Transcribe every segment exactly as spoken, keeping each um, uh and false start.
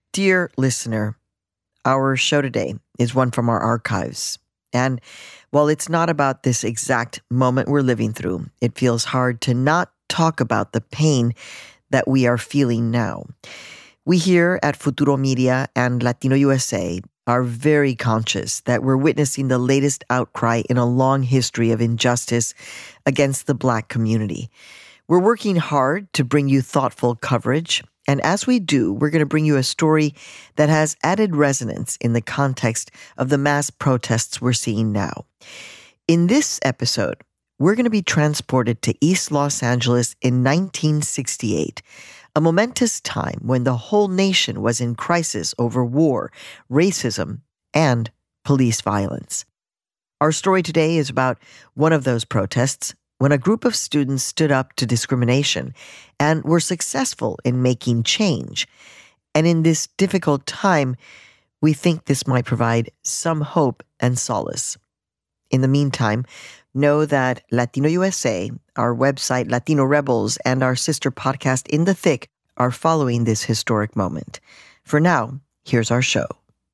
Dear listener, our show today is one from our archives. And while it's not about this exact moment we're living through, it feels hard to not talk about the pain that we are feeling now. We here at Futuro Media and Latino U S A are very conscious that we're witnessing the latest outcry in a long history of injustice against the Black community. We're working hard to bring you thoughtful coverage, and as we do, we're going to bring you a story that has added resonance in the context of the mass protests we're seeing now. In this episode, we're going to be transported to East Los Angeles in nineteen sixty-eight, a momentous time when the whole nation was in crisis over war, racism, and police violence. Our story today is about one of those protests when a group of students stood up to discrimination and were successful in making change. And in this difficult time, we think this might provide some hope and solace. In the meantime, know that Latino U S A, our website Latino Rebels, and our sister podcast In the Thick are following this historic moment. For now, here's our show.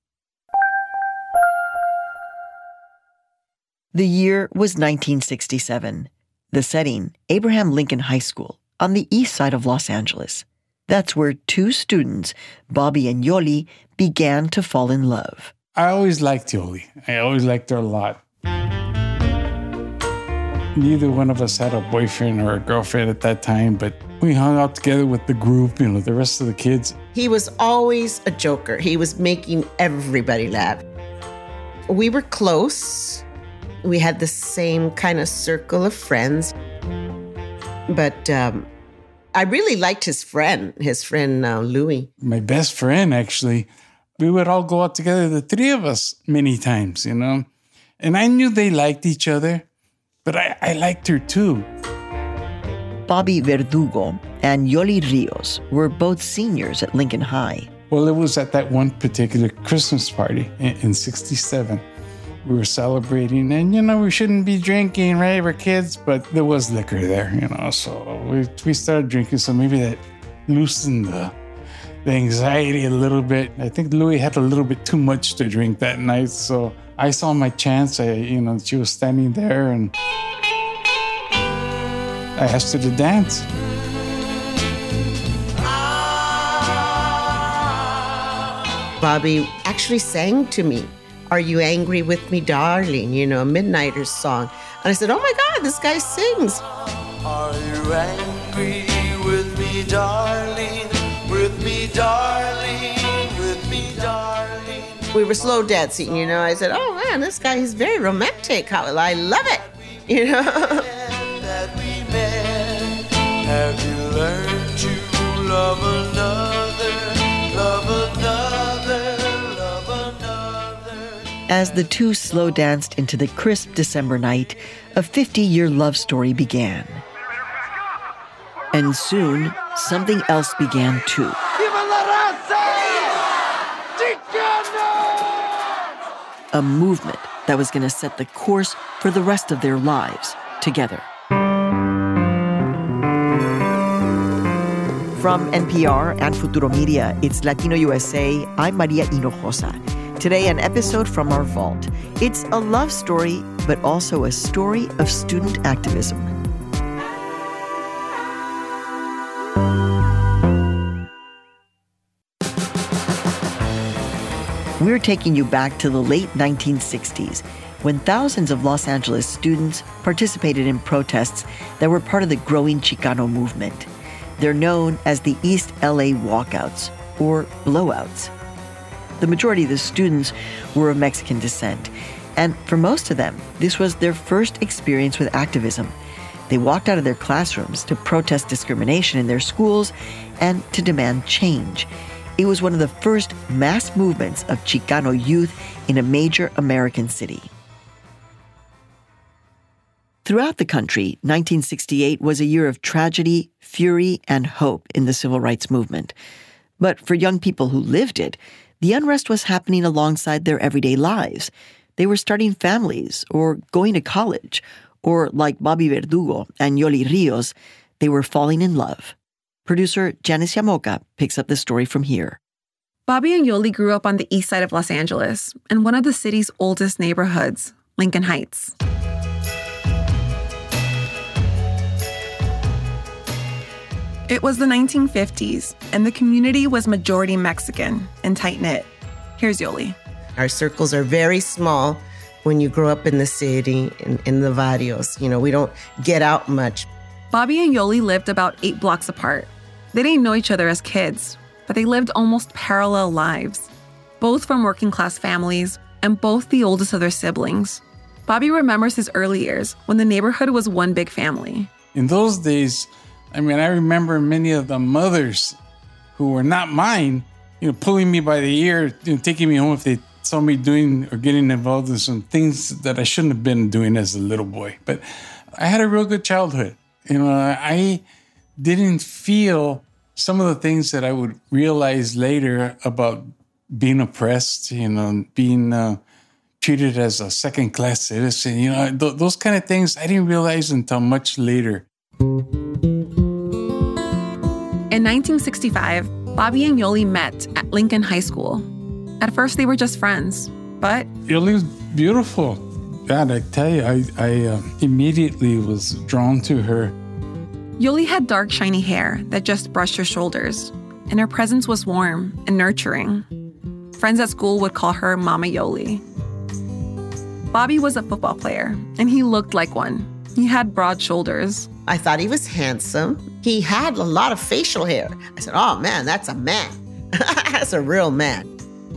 The year was nineteen sixty-seven. The setting, Abraham Lincoln High School, on the east side of Los Angeles. That's where two students, Bobby and Yoli, began to fall in love. I always liked Yoli. I always liked her a lot. Neither one of us had a boyfriend or a girlfriend at that time, but we hung out together with the group, you know, the rest of the kids. He was always a joker. He was making everybody laugh. We were close. We had the same kind of circle of friends. But um, I really liked his friend, his friend uh, Louis. My best friend, actually. We would all go out together, the three of us, many times, you know. And I knew they liked each other, but I, I liked her too. Bobby Verdugo and Yoli Rios were both seniors at Lincoln High. Well, it was at that one particular Christmas party in, in sixty-seven. We were celebrating, and, you know, we shouldn't be drinking, right? We're kids, but there was liquor there, you know, so we we started drinking, so maybe that loosened the, the anxiety a little bit. I think Louis had a little bit too much to drink that night, so I saw my chance. I, you know, she was standing there, and I asked her to dance. Bobby actually sang to me, "Are You Angry With Me, Darling?" You know, a Midnighters song. And I said, oh my God, this guy sings. Are you angry with me, darling? With me, darling, with me, darling. We were slow dancing, you know. I said, oh man, this guy is very romantic. How I love it, you know. That we met. Have you learned to love another, love another, love another? As the two slow danced into the crisp December night, a fifty-year love story began. And soon, something else began too. A movement that was going to set the course for the rest of their lives together. From N P R and Futuro Media, it's Latino U S A. I'm Maria Hinojosa. Today, an episode from our vault. It's a love story, but also a story of student activism. We're taking you back to the late nineteen sixties, when thousands of Los Angeles students participated in protests that were part of the growing Chicano movement. They're known as the East L A Walkouts, or blowouts. The majority of the students were of Mexican descent, and for most of them, this was their first experience with activism. They walked out of their classrooms to protest discrimination in their schools and to demand change. It was one of the first mass movements of Chicano youth in a major American city. Throughout the country, nineteen sixty-eight was a year of tragedy, fury, and hope in the civil rights movement. But for young people who lived it, the unrest was happening alongside their everyday lives. They were starting families or going to college, or like Bobby Verdugo and Yoli Rios, they were falling in love. Producer Janice Yamoka picks up the story from here. Bobby and Yoli grew up on the east side of Los Angeles in one of the city's oldest neighborhoods, Lincoln Heights. It was the nineteen fifties, and the community was majority Mexican and tight-knit. Here's Yoli. Our circles are very small when you grow up in the city, in, in the barrios. You know, we don't get out much. Bobby and Yoli lived about eight blocks apart. They didn't know each other as kids, but they lived almost parallel lives. Both from working-class families, and both the oldest of their siblings. Bobby remembers his early years when the neighborhood was one big family. In those days, I mean, I remember many of the mothers who were not mine, you know, pulling me by the ear, you know, taking me home if they saw me doing or getting involved in some things that I shouldn't have been doing as a little boy. But I had a real good childhood. You know, I didn't feel some of the things that I would realize later about being oppressed, you know, being uh, treated as a second-class citizen. You know, th- those kind of things I didn't realize until much later. In nineteen sixty-five, Bobby and Yoli met at Lincoln High School. At first, they were just friends, but... Yoli was beautiful. God, I tell you, I, I uh, immediately was drawn to her. Yoli had dark, shiny hair that just brushed her shoulders, and her presence was warm and nurturing. Friends at school would call her Mama Yoli. Bobby was a football player, and he looked like one. He had broad shoulders. I thought he was handsome. He had a lot of facial hair. I said, oh man, that's a man. That's a real man.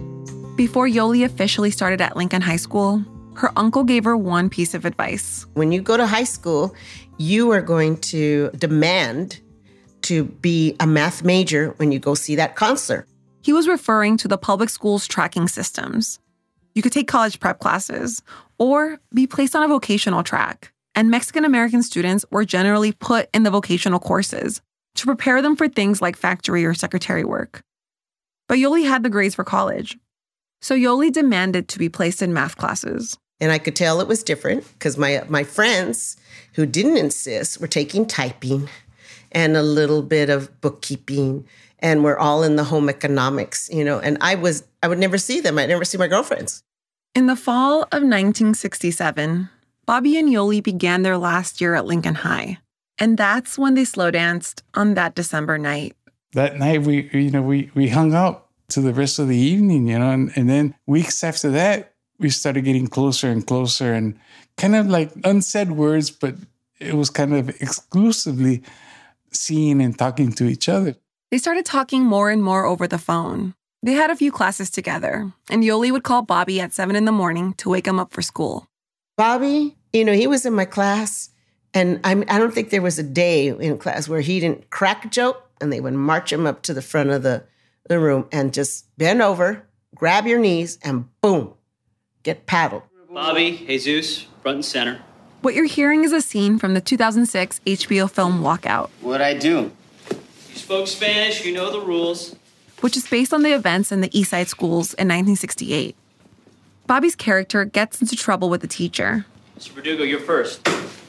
Before Yoli officially started at Lincoln High School, her uncle gave her one piece of advice. When you go to high school, you are going to demand to be a math major when you go see that counselor. He was referring to the public school's tracking systems. You could take college prep classes or be placed on a vocational track. And Mexican-American students were generally put in the vocational courses to prepare them for things like factory or secretary work. But Yoli had the grades for college. So Yoli demanded to be placed in math classes. And I could tell it was different because my, my friends who didn't insist were taking typing and a little bit of bookkeeping, and we're all in the home economics, you know, and I was, I would never see them. I'd never see my girlfriends. In the fall of nineteen sixty-seven, Bobby and Yoli began their last year at Lincoln High. And that's when they slow danced on that December night. That night, we, you know, we, we hung out to the rest of the evening, you know, and, and then weeks after that, we started getting closer and closer and kind of like unsaid words, but it was kind of exclusively seeing and talking to each other. They started talking more and more over the phone. They had a few classes together, and Yoli would call Bobby at seven in the morning to wake him up for school. Bobby, you know, he was in my class, and I'm, I don't think there was a day in class where he didn't crack a joke, and they would march him up to the front of the, the room and just bend over, grab your knees, and boom, get paddled. Bobby, Jesus, front and center. What you're hearing is a scene from the two thousand six H B O film Walkout. What'd I do? You spoke Spanish, you know the rules. Which is based on the events in the East Side schools in nineteen sixty-eight. Bobby's character gets into trouble with the teacher. Mister Verdugo, you're first.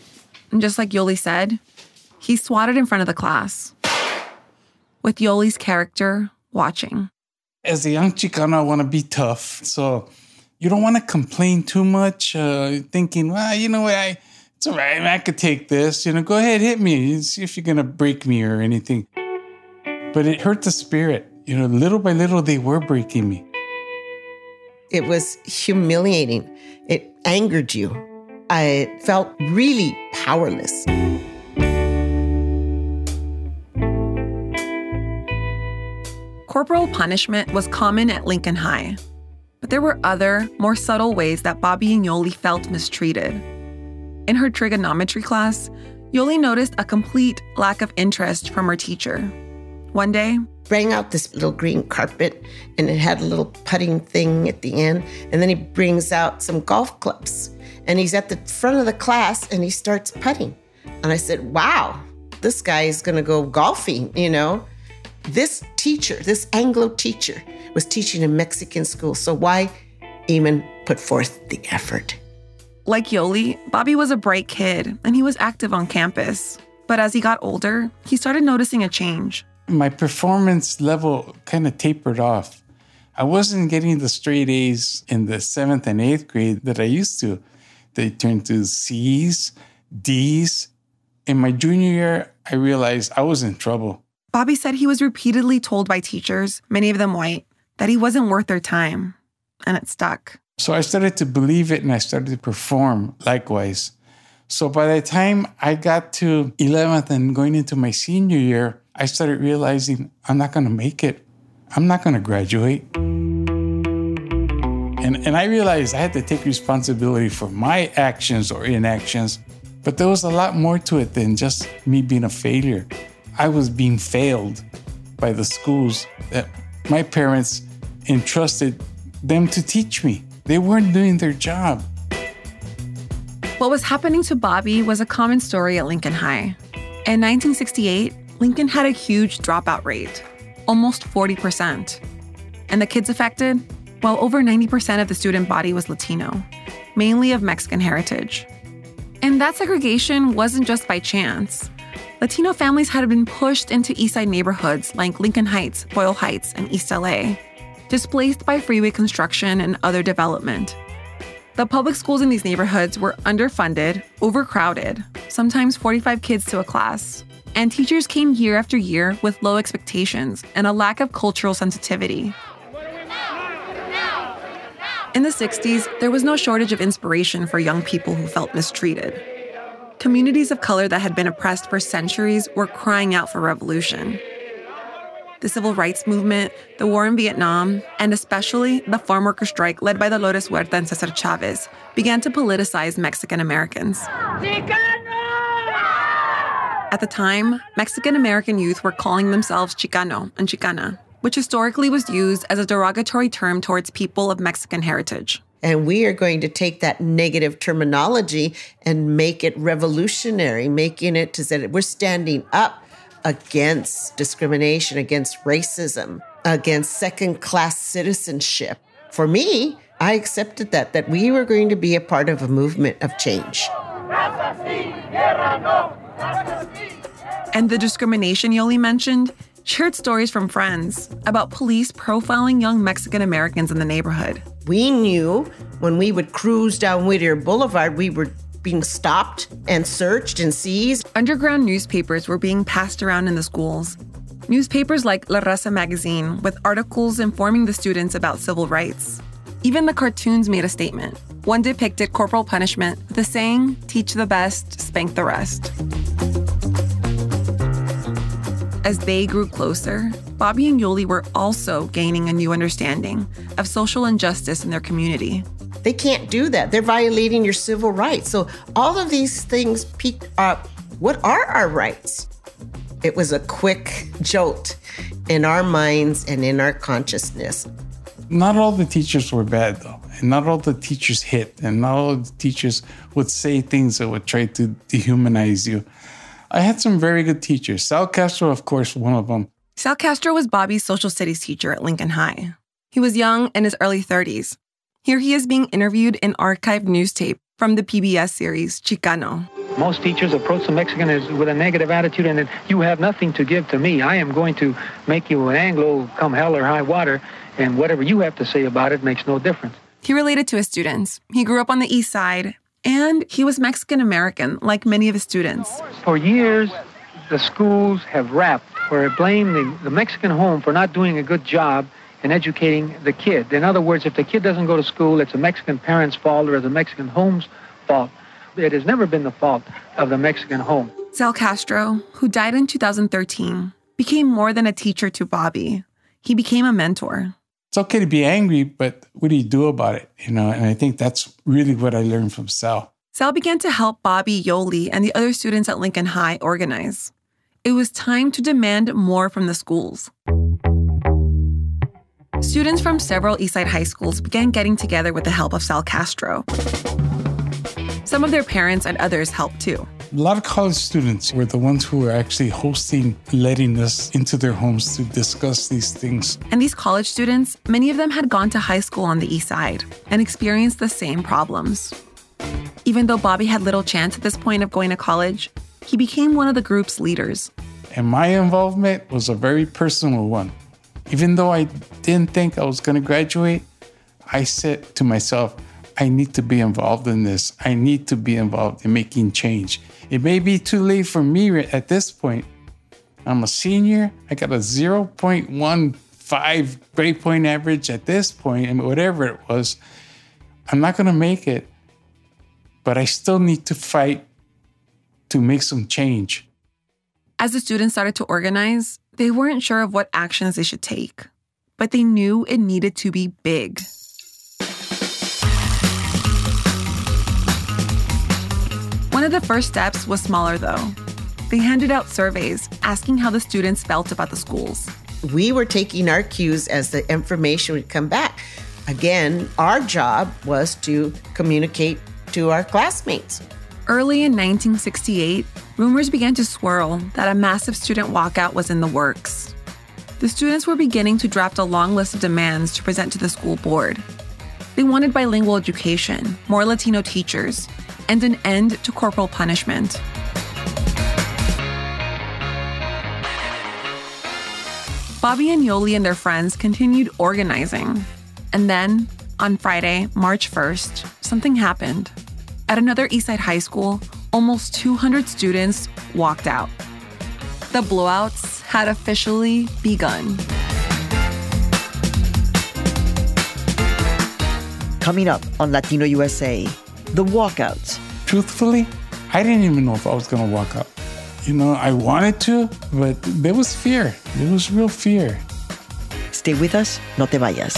And just like Yoli said, he's swatted in front of the class, with Yoli's character watching. As a young Chicano, I want to be tough. So you don't want to complain too much, uh, thinking, well, you know what, I, it's all right, I could take this. You know, go ahead, hit me. See if you're going to break me or anything. But it hurt the spirit. You know, little by little, they were breaking me. It was humiliating. It angered you. I felt really powerless. Corporal punishment was common at Lincoln High, but there were other, more subtle ways that Bobby and Yoli felt mistreated. In her trigonometry class, Yoli noticed a complete lack of interest from her teacher. One day, bring out this little green carpet, and it had a little putting thing at the end. And then he brings out some golf clubs, and he's at the front of the class, and he starts putting. And I said, wow, this guy is going to go golfing, you know. This teacher, this Anglo teacher, was teaching in Mexican school, so why even put forth the effort? Like Yoli, Bobby was a bright kid, and he was active on campus. But as he got older, he started noticing a change. My performance level kind of tapered off. I wasn't getting the straight A's in the seventh and eighth grade that I used to. They turned to C's, D's. In my junior year, I realized I was in trouble. Bobby said he was repeatedly told by teachers, many of them white, that he wasn't worth their time. And it stuck. So I started to believe it and I started to perform likewise. So by the time I got to eleventh and going into my senior year, I started realizing I'm not going to make it. I'm not going to graduate. And, and I realized I had to take responsibility for my actions or inactions. But there was a lot more to it than just me being a failure. I was being failed by the schools that my parents entrusted them to teach me. They weren't doing their job. What was happening to Bobby was a common story at Lincoln High. In nineteen sixty-eight, Lincoln had a huge dropout rate, almost forty percent. And the kids affected? Well, over ninety percent of the student body was Latino, mainly of Mexican heritage. And that segregation wasn't just by chance. Latino families had been pushed into Eastside neighborhoods like Lincoln Heights, Boyle Heights, and East L A, displaced by freeway construction and other development. The public schools in these neighborhoods were underfunded, overcrowded, sometimes forty-five kids to a class, and teachers came year after year with low expectations and a lack of cultural sensitivity. In the sixties, there was no shortage of inspiration for young people who felt mistreated. Communities of color that had been oppressed for centuries were crying out for revolution. The civil rights movement, the war in Vietnam, and especially the farm worker strike led by Dolores Huerta and Cesar Chavez began to politicize Mexican Americans. At the time, Mexican American youth were calling themselves Chicano and Chicana, which historically was used as a derogatory term towards people of Mexican heritage. And we are going to take that negative terminology and make it revolutionary, making it to say that we're standing up against discrimination, against racism, against second-class citizenship. For me, I accepted that, that we were going to be a part of a movement of change. And the discrimination Yoli mentioned shared stories from friends about police profiling young Mexican Americans in the neighborhood. We knew when we would cruise down Whittier Boulevard, we were being stopped and searched and seized. Underground newspapers were being passed around in the schools. Newspapers like La Raza magazine with articles informing the students about civil rights. Even the cartoons made a statement. One depicted corporal punishment with the saying, "Teach the best, spank the rest." As they grew closer, Bobby and Yoli were also gaining a new understanding of social injustice in their community. They can't do that. They're violating your civil rights. So all of these things peaked up. What are our rights? It was a quick jolt in our minds and in our consciousness. Not all the teachers were bad, though. And not all the teachers hit. And not all the teachers would say things that would try to dehumanize you. I had some very good teachers. Sal Castro, of course, one of them. Sal Castro was Bobby's social studies teacher at Lincoln High. He was young, in his early thirties. Here he is being interviewed in archived news tape from the P B S series Chicano. Most teachers approach the Mexican as, with a negative attitude and that you have nothing to give to me. I am going to make you an Anglo come hell or high water, and whatever you have to say about it makes no difference. He related to his students. He grew up on the East Side, and he was Mexican American, like many of his students. For years, the schools have rapped or blamed the, the Mexican home for not doing a good job in educating the kid. In other words, if the kid doesn't go to school, it's a Mexican parent's fault or the Mexican home's fault. It has never been the fault of the Mexican home. Sal Castro, who died in two thousand thirteen, became more than a teacher to Bobby. He became a mentor. It's okay to be angry, but what do you do about it? You know, and I think that's really what I learned from Sal. Sal began to help Bobby, Yoli, and the other students at Lincoln High organize. It was time to demand more from the schools. Students from several Eastside high schools began getting together with the help of Sal Castro. Some of their parents and others helped too. A lot of college students were the ones who were actually hosting, letting us into their homes to discuss these things. And these college students, many of them had gone to high school on the East Side and experienced the same problems. Even though Bobby had little chance at this point of going to college, he became one of the group's leaders. And my involvement was a very personal one. Even though I didn't think I was going to graduate, I said to myself, I need to be involved in this. I need to be involved in making change. It may be too late for me at this point. I'm a senior. I got a zero point one five grade point average at this point, and whatever it was, I'm not going to make it. But I still need to fight to make some change. As the students started to organize, they weren't sure of what actions they should take, but they knew it needed to be big. One of the first steps was smaller, though. They handed out surveys asking how the students felt about the schools. We were taking our cues as the information would come back. Again, our job was to communicate to our classmates. Early in nineteen sixty-eight, rumors began to swirl that a massive student walkout was in the works. The students were beginning to draft a long list of demands to present to the school board. They wanted bilingual education, more Latino teachers, and an end to corporal punishment. Bobby and Yoli and their friends continued organizing. And then, on Friday, March first, something happened. At another Eastside high school, almost two hundred students walked out. The blowouts had officially begun. Coming up on Latino U S A, the walkouts. Truthfully, I didn't even know if I was going to walk out. You know, I wanted to, but there was fear. There was real fear. Stay with us, no te vayas.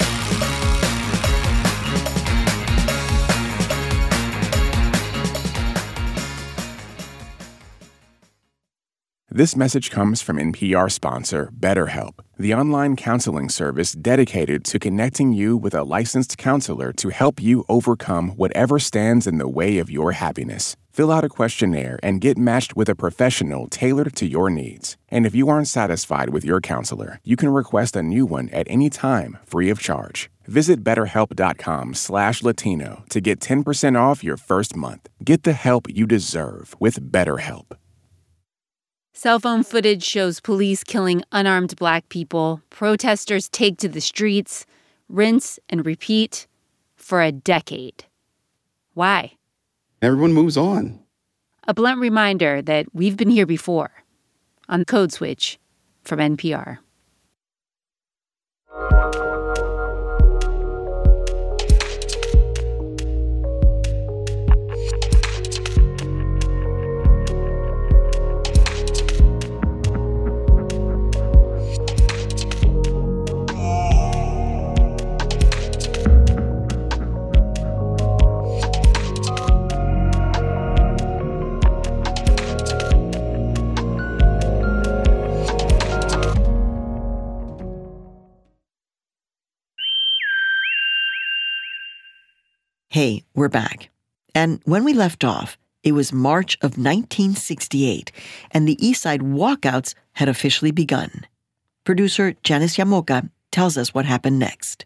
This message comes from N P R sponsor BetterHelp, the online counseling service dedicated to connecting you with a licensed counselor to help you overcome whatever stands in the way of your happiness. Fill out a questionnaire and get matched with a professional tailored to your needs. And if you aren't satisfied with your counselor, you can request a new one at any time, free of charge. Visit betterhelp.com slash Latino to get ten percent off your first month. Get the help you deserve with BetterHelp. Cell phone footage shows police killing unarmed black people. Protesters take to the streets, rinse and repeat for a decade. Why? Everyone moves on. A blunt reminder that we've been here before on Code Switch from N P R. Hey, we're back. And when we left off, it was March of nineteen sixty-eight, and the Eastside walkouts had officially begun. Producer Janice Yamoka tells us what happened next.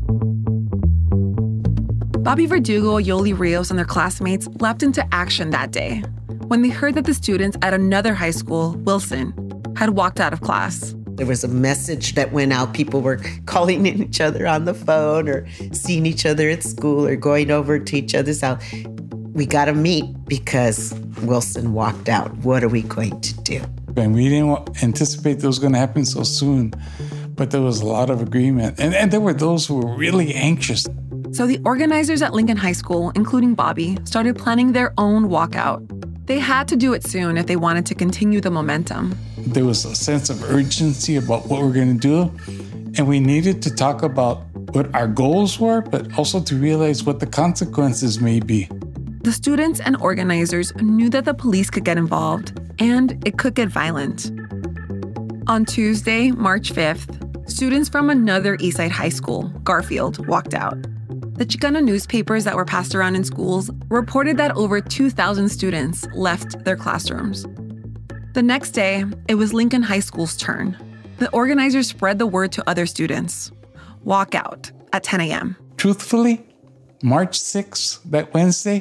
Bobby Verdugo, Yoli Rios, and their classmates leapt into action that day when they heard that the students at another high school, Wilson, had walked out of class. There was a message that went out. People were calling in each other on the phone or seeing each other at school or going over to each other's house. We got to meet because Wilson walked out. What are we going to do? And we didn't anticipate that was going to happen so soon, but there was a lot of agreement. And, and there were those who were really anxious. So the organizers at Lincoln High School, including Bobby, started planning their own walkout. They had to do it soon if they wanted to continue the momentum. There was a sense of urgency about what we're going to do, and we needed to talk about what our goals were, but also to realize what the consequences may be. The students and organizers knew that the police could get involved, and it could get violent. On Tuesday, March fifth, students from another Eastside high school, Garfield, walked out. The Chicano newspapers that were passed around in schools reported that over two thousand students left their classrooms. The next day, it was Lincoln High School's turn. The organizers spread the word to other students. Walk out at ten a.m. Truthfully, March sixth, that Wednesday,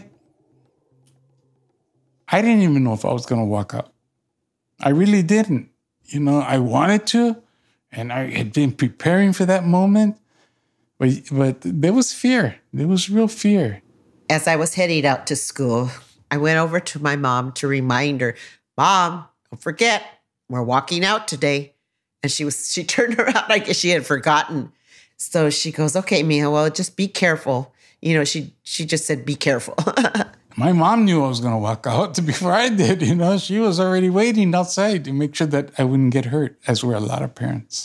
I didn't even know if I was going to walk out. I really didn't. You know, I wanted to, And I had been preparing for that moment. But, but there was fear. There was real fear. As I was heading out to school, I went over to my mom to remind her, Mom, don't forget, we're walking out today. And she was she turned around, I guess she had forgotten. So she goes, okay, Mija, well, just be careful. You know, she she just said, be careful. My mom knew I was going to walk out before I did. You know, she was already waiting outside to make sure that I wouldn't get hurt, as were a lot of parents.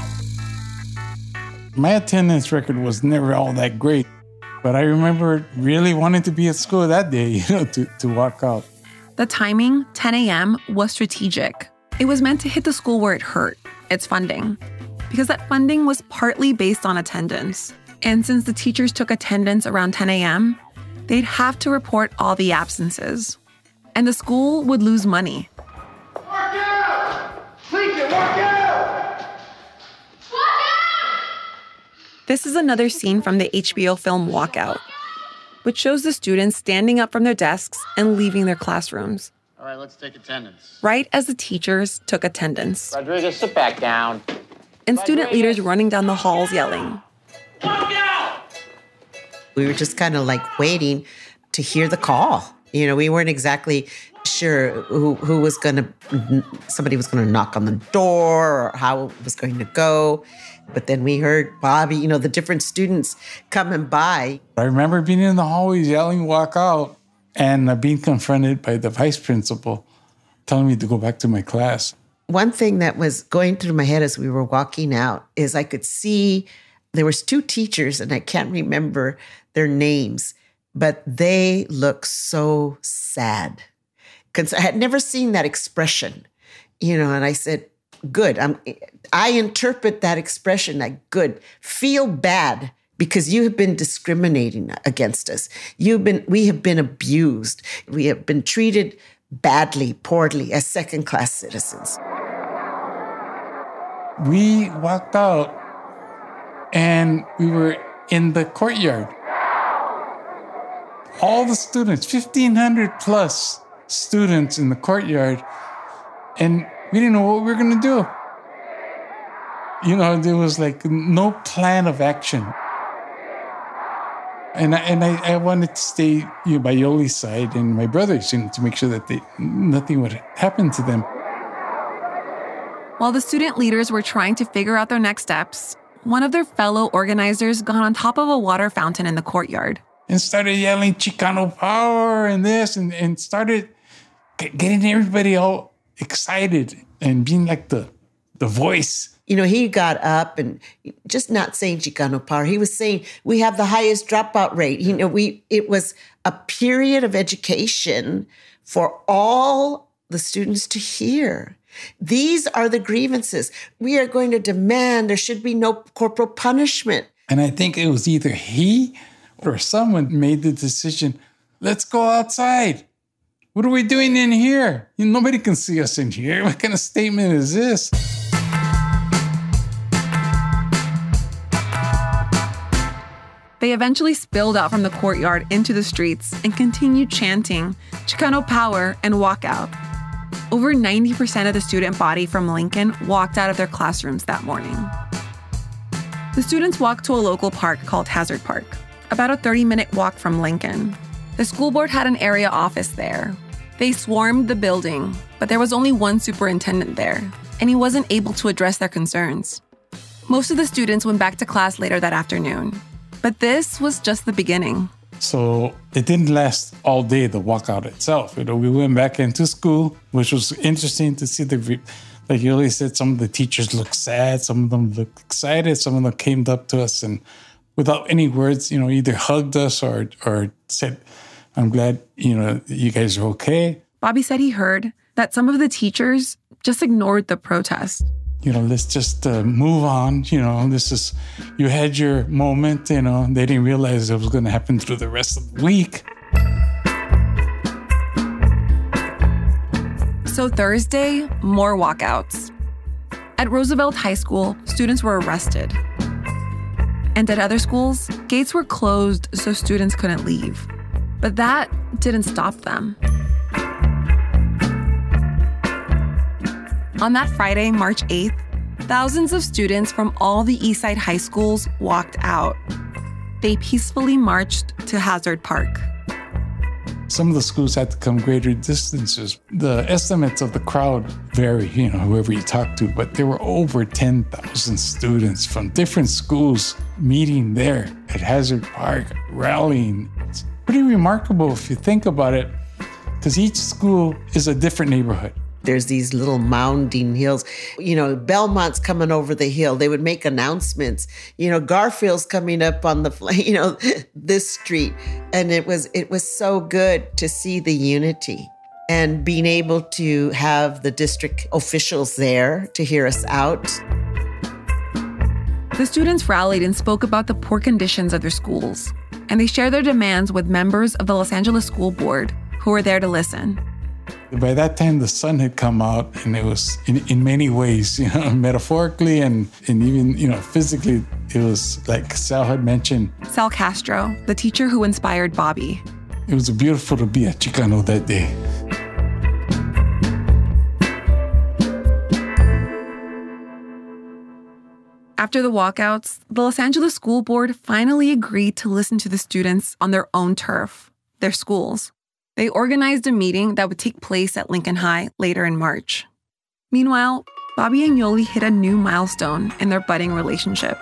My attendance record was never all that great, but I remember really wanting to be at school that day, you know, to, to walk out. The timing, ten a.m., was strategic. It was meant to hit the school where it hurt, its funding, because that funding was partly based on attendance. And since the teachers took attendance around ten a.m., they'd have to report all the absences. And the school would lose money. Walk out! Sneak it, walk out! Walk out! This is another scene from the H B O film Walkout, which shows the students standing up from their desks and leaving their classrooms. All right, let's take attendance. Right as the teachers took attendance. Rodriguez, sit back down. And student leaders running down the halls yelling. Walk out! We were just kind of like waiting to hear the call. You know, we weren't exactly sure who, who was going to, somebody was going to knock on the door or how it was going to go. But then we heard Bobby, you know, the different students coming by. I remember being in the hallways yelling, walk out, and uh, being confronted by the vice principal telling me to go back to my class. One thing that was going through my head as we were walking out is I could see there was two teachers, and I can't remember their names, but they looked so sad. Because I had never seen that expression, you know, and I said, good. I'm, I interpret that expression like good. Feel bad because you have been discriminating against us. You've been, we have been abused. We have been treated badly, poorly as second-class citizens. We walked out and we were in the courtyard. All the students, fifteen hundred plus students in the courtyard, and we didn't know what we were going to do. You know, there was like no plan of action. And I, and I, I wanted to stay, you know, by Yoli's side and my brothers, you know, to make sure that they, nothing would happen to them. While the student leaders were trying to figure out their next steps, one of their fellow organizers got on top of a water fountain in the courtyard. And started yelling Chicano power and this, and, and started getting everybody all excited and being like the, the voice. You know, he got up and just not saying Chicano power. He was saying we have the highest dropout rate. You know, we it was a period of education for all the students to hear. These are the grievances. We are going to demand there should be no corporal punishment. And I think it was either he or someone made the decision, let's go outside. What are we doing in here? You know, nobody can see us in here. What kind of statement is this? They eventually spilled out from the courtyard into the streets and continued chanting Chicano power and walk out. Over ninety percent of the student body from Lincoln walked out of their classrooms that morning. The students walked to a local park called Hazard Park, about a thirty-minute walk from Lincoln. The school board had an area office there. They swarmed the building, but there was only one superintendent there, and he wasn't able to address their concerns. Most of the students went back to class later that afternoon, but this was just the beginning. So it didn't last all day, the walkout itself. You know, we went back into school, which was interesting to see. The, like Yoli said, some of the teachers looked sad, some of them looked excited, some of them came up to us and without any words, you know, either hugged us or or said, I'm glad, you know, you guys are okay. Bobby said he heard that some of the teachers just ignored the protest. You know, let's just uh, move on. You know, this is, you had your moment, you know, they didn't realize it was going to happen through the rest of the week. So Thursday, more walkouts. At Roosevelt High School, students were arrested. And at other schools, gates were closed so students couldn't leave. But that didn't stop them. On that Friday, March eighth, thousands of students from all the Eastside high schools walked out. They peacefully marched to Hazard Park. Some of the schools had to come greater distances. The estimates of the crowd vary, you know, whoever you talk to, but there were over ten thousand students from different schools meeting there at Hazard Park, rallying. It's pretty remarkable if you think about it, because each school is a different neighborhood. There's these little mounding hills. You know, Belmont's coming over the hill. They would make announcements. You know, Garfield's coming up on the, you know, this street. And it was it was so good to see the unity and being able to have the district officials there to hear us out. The students rallied and spoke about the poor conditions of their schools. And they shared their demands with members of the Los Angeles School Board who were there to listen. By that time, the sun had come out, and it was, in, in many ways, you know, metaphorically and, and even, you know, physically, it was like Sal had mentioned. Sal Castro, the teacher who inspired Bobby. It was beautiful to be a Chicano that day. After the walkouts, the Los Angeles School Board finally agreed to listen to the students on their own turf, their schools. They organized a meeting that would take place at Lincoln High later in March. Meanwhile, Bobby and Yoli hit a new milestone in their budding relationship.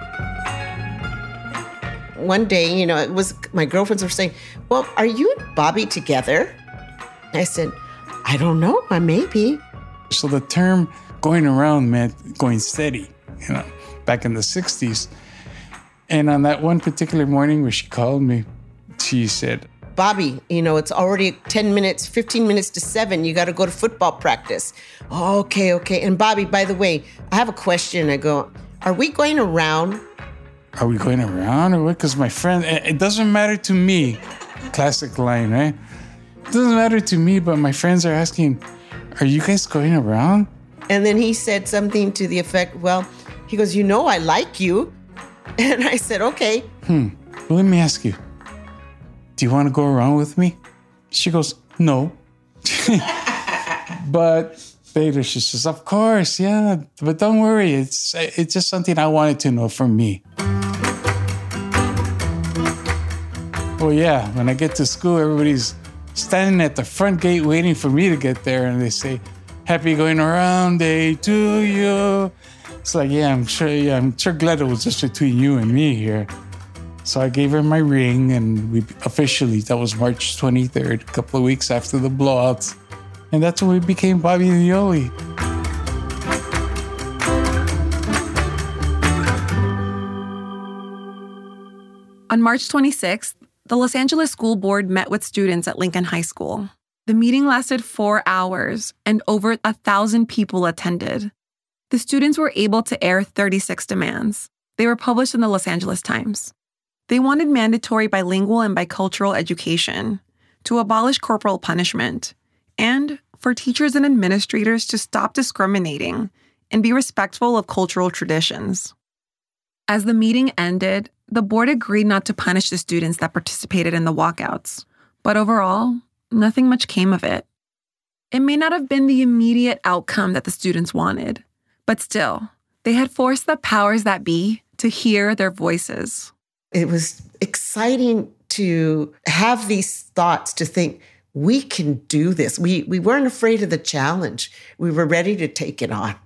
One day, you know, it was my girlfriends were saying, well, are you and Bobby together? I said, I don't know, I may be. So the term going around meant going steady, you know, back in the sixties. And on that one particular morning where she called me, she said, Bobby, you know, it's already ten minutes, fifteen minutes to seven. You got to go to football practice. Oh, okay, okay. And Bobby, by the way, I have a question. I go, are we going around? Are we going around or what? Because my friend, it doesn't matter to me. Classic line, right? It doesn't matter to me, but my friends are asking, are you guys going around? And then he said something to the effect, well, he goes, you know, I like you. And I said, okay. Hmm. Well, let me ask you. Do you want to go around with me? She goes, no. But later she says, of course, yeah. But don't worry. It's it's just something I wanted to know from me. Well, yeah, when I get to school, everybody's standing at the front gate waiting for me to get there. And they say, happy going around day to you. It's like, yeah, I'm sure, yeah, I'm sure glad it was just between you and me here. So I gave her my ring, and we officially, that was March twenty-third, a couple of weeks after the blowouts. And that's when we became Bobby and Yoli. On March twenty-sixth, the Los Angeles School Board met with students at Lincoln High School. The meeting lasted four hours, and over a thousand people attended. The students were able to air thirty-six demands. They were published in the Los Angeles Times. They wanted mandatory bilingual and bicultural education, to abolish corporal punishment, and for teachers and administrators to stop discriminating and be respectful of cultural traditions. As the meeting ended, the board agreed not to punish the students that participated in the walkouts. But overall, nothing much came of it. It may not have been the immediate outcome that the students wanted, but still, they had forced the powers that be to hear their voices. It was exciting to have these thoughts, to think, we can do this. We, we weren't afraid of the challenge. We were ready to take it on.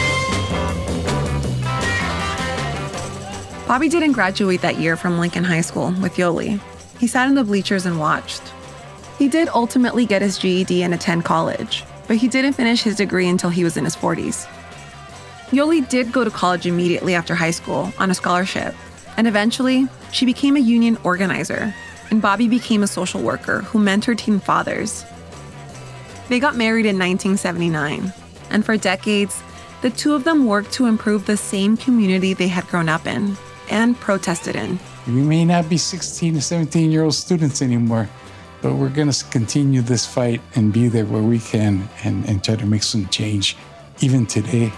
Bobby didn't graduate that year from Lincoln High School with Yoli. He sat in the bleachers and watched. He did ultimately get his G E D and attend college, but he didn't finish his degree until he was in his forties. Yoli did go to college immediately after high school on a scholarship, and eventually, she became a union organizer, and Bobby became a social worker who mentored teen fathers. They got married in nineteen seventy-nine, and for decades, the two of them worked to improve the same community they had grown up in and protested in. We may not be sixteen or seventeen-year-old students anymore, but we're going to continue this fight and be there where we can and, and try to make some change, even today.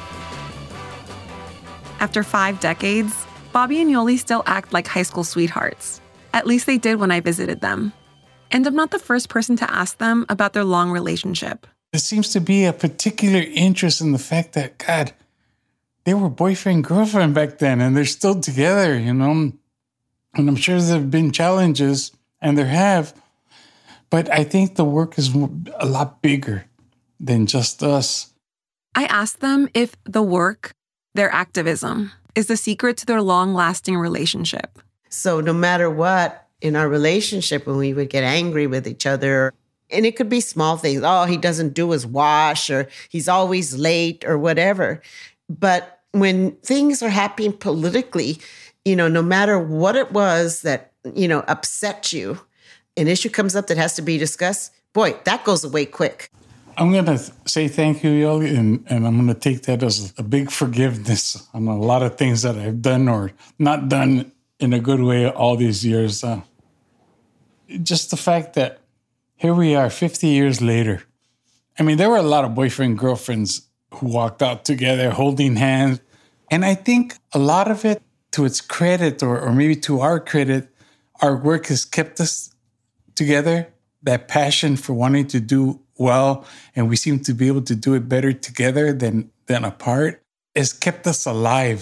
After five decades, Bobby and Yoli still act like high school sweethearts. At least they did when I visited them. And I'm not the first person to ask them about their long relationship. There seems to be a particular interest in the fact that, God, they were boyfriend, girlfriend back then, and they're still together, you know? And I'm sure there have been challenges, and there have, but I think the work is a lot bigger than just us. I asked them if the work, their activism, is the secret to their long-lasting relationship. So no matter what, in our relationship, when we would get angry with each other, and it could be small things, oh, he doesn't do his wash, or he's always late, or whatever. But when things are happening politically, you know, no matter what it was that, you know, upset you, an issue comes up that has to be discussed, boy, that goes away quick. I'm going to say thank you, Yoli, and, and I'm going to take that as a big forgiveness on a lot of things that I've done or not done in a good way all these years. Uh, just the fact that here we are fifty years later. I mean, there were a lot of boyfriend, girlfriends who walked out together holding hands. And I think a lot of it, to its credit, or, or maybe to our credit, our work has kept us together. That passion for wanting to do well, and we seem to be able to do it better together than, than apart, has kept us alive.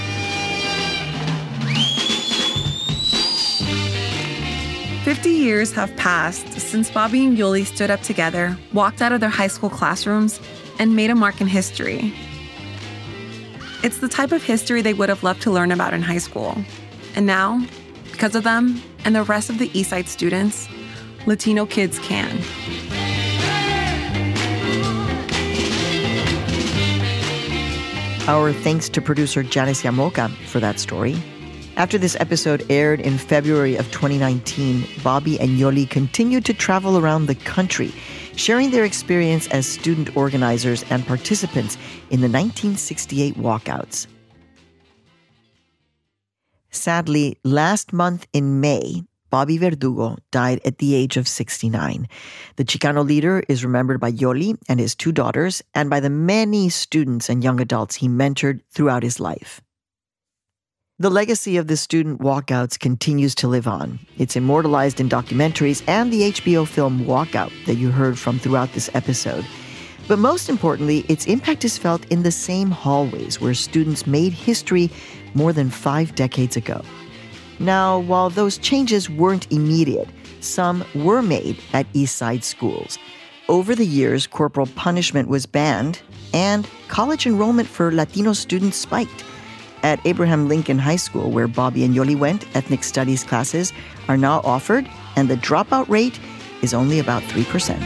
Fifty years have passed since Bobby and Yoli stood up together, walked out of their high school classrooms, and made a mark in history. It's the type of history they would have loved to learn about in high school. And now, because of them and the rest of the Eastside students, Latino kids can. Our thanks to producer Janice Yamoka for that story. After this episode aired in February of twenty nineteen, Bobby and Yoli continued to travel around the country, sharing their experience as student organizers and participants in the nineteen sixty-eight walkouts. Sadly, last month in May, Bobby Verdugo died at the age of sixty-nine. The Chicano leader is remembered by Yoli and his two daughters, and by the many students and young adults he mentored throughout his life. The legacy of the student walkouts continues to live on. It's immortalized in documentaries and the H B O film Walkout that you heard from throughout this episode. But most importantly, its impact is felt in the same hallways where students made history more than five decades ago. Now, while those changes weren't immediate, some were made at Eastside schools. Over the years, corporal punishment was banned, and college enrollment for Latino students spiked. At Abraham Lincoln High School, where Bobby and Yoli went, ethnic studies classes are now offered, and the dropout rate is only about three percent.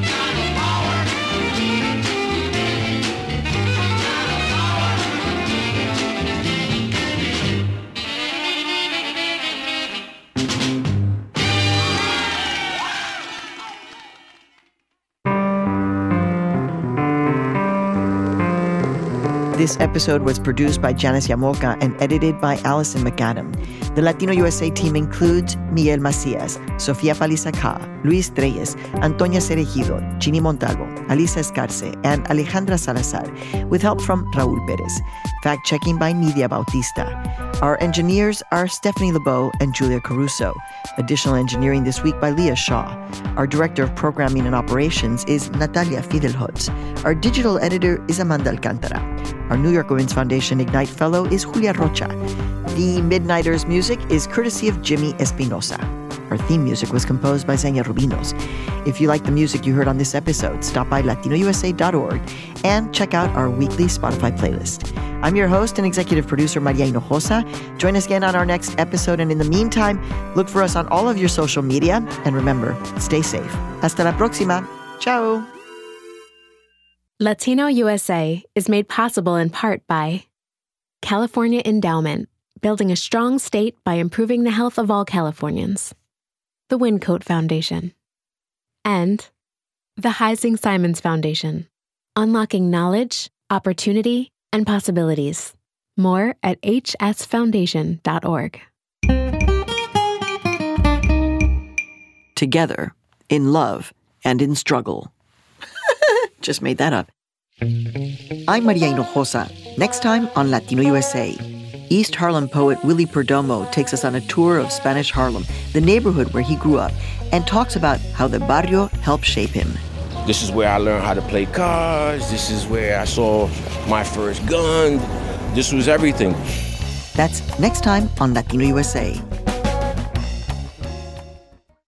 This episode was produced by Janice Yamoka and edited by Allison McAdam. The Latino U S A team includes Miguel Macias, Sofia Palizaca, Luis Treyes, Antonia Cerejido, Chini Montalvo, Alisa Escarce, and Alejandra Salazar, with help from Raul Perez. Fact-checking by Nidia Bautista. Our engineers are Stephanie LeBeau and Julia Caruso. Additional engineering this week by Leah Shaw. Our director of programming and operations is Natalia Fidelholtz. Our digital editor is Amanda Alcantara. Our New York Women's Foundation Ignite Fellow is Julia Rocha. The Midnighters music is courtesy of Jimmy Espinosa. Our theme music was composed by Xenia Rubinos. If you like the music you heard on this episode, stop by latino u s a dot org and check out our weekly Spotify playlist. I'm your host and executive producer, Maria Hinojosa. Join us again on our next episode, and in the meantime, look for us on all of your social media. And remember, stay safe. Hasta la próxima. Ciao. Latino U S A is made possible in part by California Endowment, building a strong state by improving the health of all Californians. The Wyncote Foundation. And the Heising Simons Foundation, unlocking knowledge, opportunity, and possibilities. More at h s foundation dot org. Together, in love, and in struggle. Just made that up. I'm Maria Hinojosa. Next time on Latino U S A. East Harlem poet Willie Perdomo takes us on a tour of Spanish Harlem, the neighborhood where he grew up, and talks about how the barrio helped shape him. This is where I learned how to play cards. This is where I saw my first gun. This was everything. That's next time on Latino U S A.